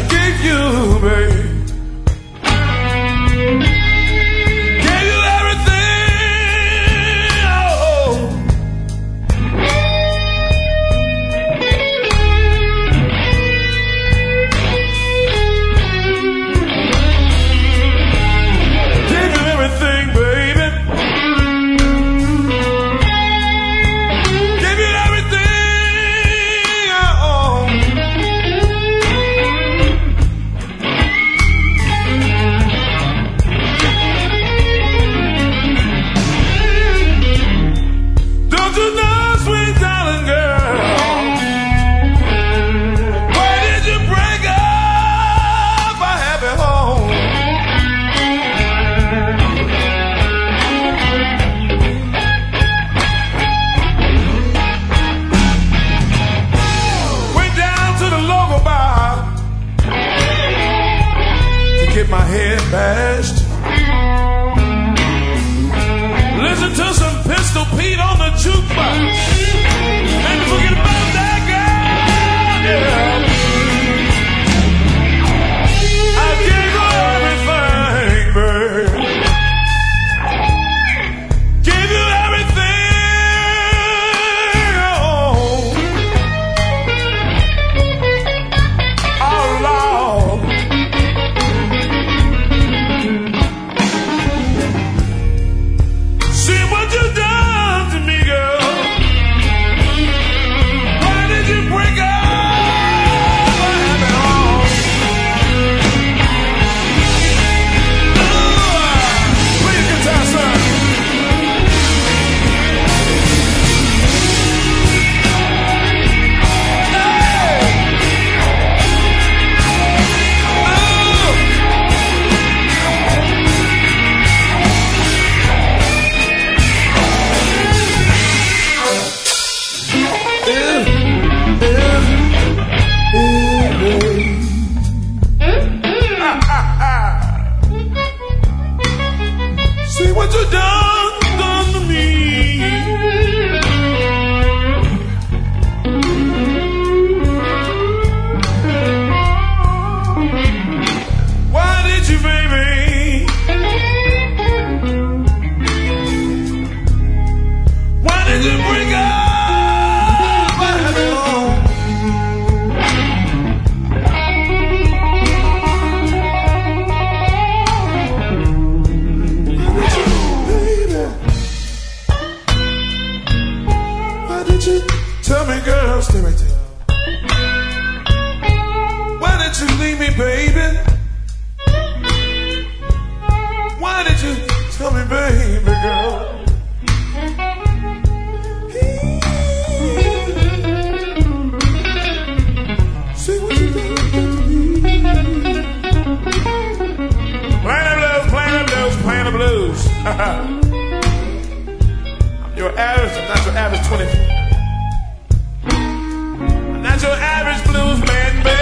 gave you, babe. Gave you everything. Oh. Gave you everything, baby. Gave you everything. Oh. Don't you know, sweet darling girl, why did you break up a happy home? Went down to the local bar to get my head bashed. Listen to some Pistol Pete on the jukebox. And forget about that girl, yeah. I gave her everything, babe. Gave you everything. Oh, Lord. See what you done to me, girl. Why did you break up a happy home? Please, guitar, son. See what you done to me. Why did you, baby? Why did you bring up a happy home? Baby, why did you tell me, girl? Stay right there. Why did you leave me, baby? Why did you tell me, baby, girl? See what you done to me. Playing the blues, playing the blues, playing the blues. I'm your average, I'm not your average 20. I'm not your average blues man, baby.